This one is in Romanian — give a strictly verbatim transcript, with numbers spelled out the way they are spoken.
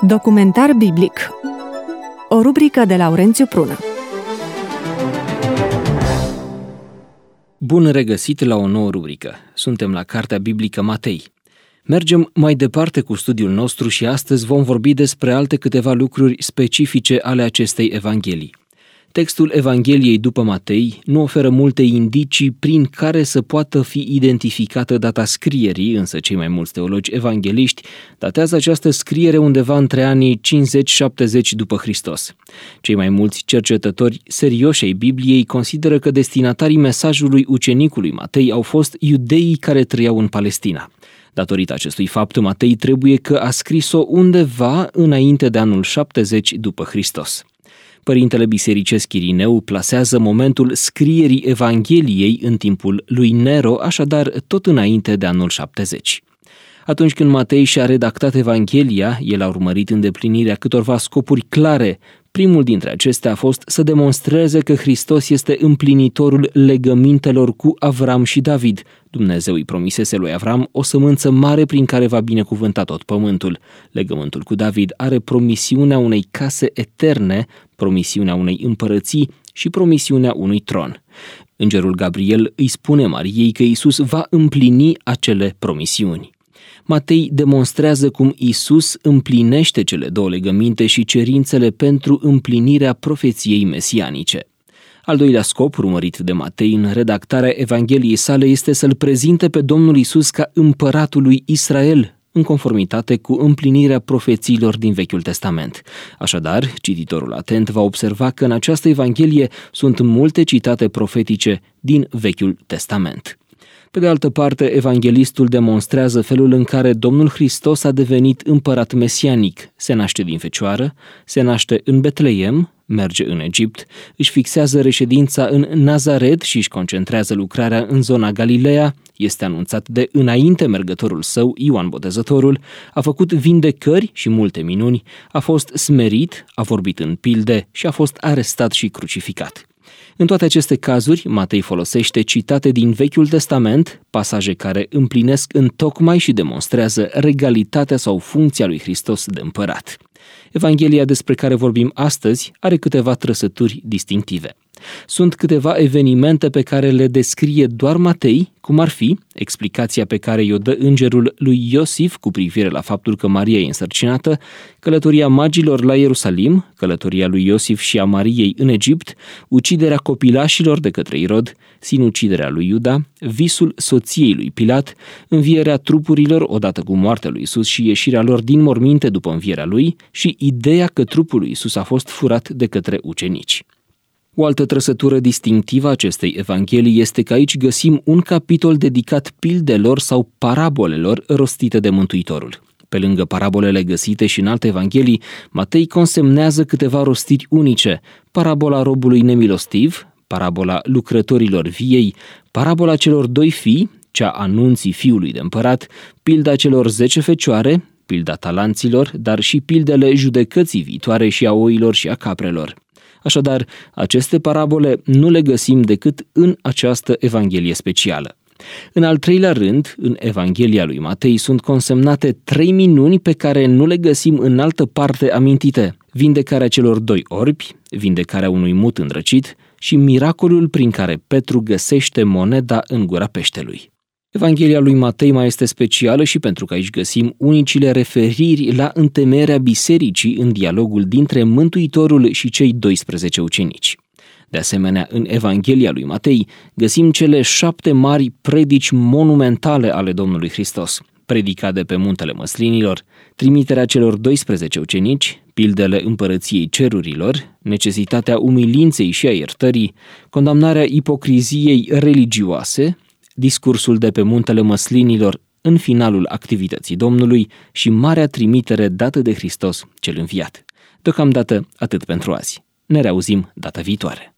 Documentar biblic. O rubrică de Laurențiu Prună. Bun regăsit la o nouă rubrică. Suntem la Cartea Biblică Matei. Mergem mai departe cu studiul nostru și astăzi vom vorbi despre alte câteva lucruri specifice ale acestei evanghelii. Textul Evangheliei după Matei nu oferă multe indicii prin care să poată fi identificată data scrierii, însă cei mai mulți teologi evangheliști datează această scriere undeva între anii cincizeci șaptezeci după Hristos. Cei mai mulți cercetători serioși ai Bibliei consideră că destinatarii mesajului ucenicului Matei au fost iudeii care trăiau în Palestina. Datorită acestui fapt, Matei trebuie că a scris-o undeva înainte de anul șaptezeci după Hristos. Părintele bisericesc Irineu plasează momentul scrierii Evangheliei în timpul lui Nero, așadar tot înainte de anul șaptezeci. Atunci când Matei și-a redactat Evanghelia, el a urmărit îndeplinirea câtorva scopuri clare. Primul dintre acestea a fost să demonstreze că Hristos este împlinitorul legămintelor cu Avram și David. Dumnezeu îi promisese lui Avram o sămânță mare prin care va binecuvânta tot pământul. Legământul cu David are promisiunea unei case eterne, promisiunea unei împărății și promisiunea unui tron. Îngerul Gabriel îi spune Mariei că Iisus va împlini acele promisiuni. Matei demonstrează cum Iisus împlinește cele două legăminte și cerințele pentru împlinirea profeției mesianice. Al doilea scop urmărit de Matei în redactarea Evangheliei sale este să-L prezinte pe Domnul Iisus ca împăratul lui Israel, în conformitate cu împlinirea profețiilor din Vechiul Testament. Așadar, cititorul atent va observa că în această Evanghelie sunt multe citate profetice din Vechiul Testament. Pe de altă parte, evanghelistul demonstrează felul în care Domnul Hristos a devenit împărat mesianic. Se naște din fecioară, se naște în Betleem, merge în Egipt, își fixează reședința în Nazaret și își concentrează lucrarea în zona Galileea, este anunțat de înainte mergătorul său, Ioan Botezătorul, a făcut vindecări și multe minuni, a fost smerit, a vorbit în pilde și a fost arestat și crucificat. În toate aceste cazuri, Matei folosește citate din Vechiul Testament, pasaje care împlinesc întocmai și demonstrează regalitatea sau funcția lui Hristos de împărat. Evanghelia despre care vorbim astăzi are câteva trăsături distinctive. Sunt câteva evenimente pe care le descrie doar Matei, cum ar fi explicația pe care i-o dă îngerul lui Iosif cu privire la faptul că Maria e însărcinată, călătoria magilor la Ierusalim, călătoria lui Iosif și a Mariei în Egipt, uciderea copilașilor de către Irod, sinuciderea lui Iuda, visul soției lui Pilat, învierea trupurilor odată cu moartea lui Iisus și ieșirea lor din morminte după învierea lui și ideea că trupul lui Iisus a fost furat de către ucenici. O altă trăsătură distinctivă a acestei evanghelii este că aici găsim un capitol dedicat pildelor sau parabolelor rostite de Mântuitorul. Pe lângă parabolele găsite și în alte evanghelii, Matei consemnează câteva rostiri unice: parabola robului nemilostiv, parabola lucrătorilor viei, parabola celor doi fii, cea a nunții fiului de împărat, pilda celor zece fecioare, pilda talanților, dar și pildele judecății viitoare și a oilor și a caprelor. Așadar, aceste parabole nu le găsim decât în această evanghelie specială. În al treilea rând, în Evanghelia lui Matei sunt consemnate trei minuni pe care nu le găsim în altă parte amintite: vindecarea celor doi orbi, vindecarea unui mut îndrăcit și miracolul prin care Petru găsește moneda în gura peștelui. Evanghelia lui Matei mai este specială și pentru că aici găsim unicile referiri la întemeierea bisericii în dialogul dintre Mântuitorul și cei doisprezece ucenici. De asemenea, în Evanghelia lui Matei găsim cele șapte mari predici monumentale ale Domnului Hristos: predica de pe muntele Măslinilor, trimiterea celor doisprezece ucenici, pildele împărăției cerurilor, necesitatea umilinței și a iertării, condamnarea ipocriziei religioase, discursul de pe muntele Măslinilor în finalul activității Domnului și marea trimitere dată de Hristos cel înviat. Deocamdată atât pentru azi. Ne reauzim data viitoare.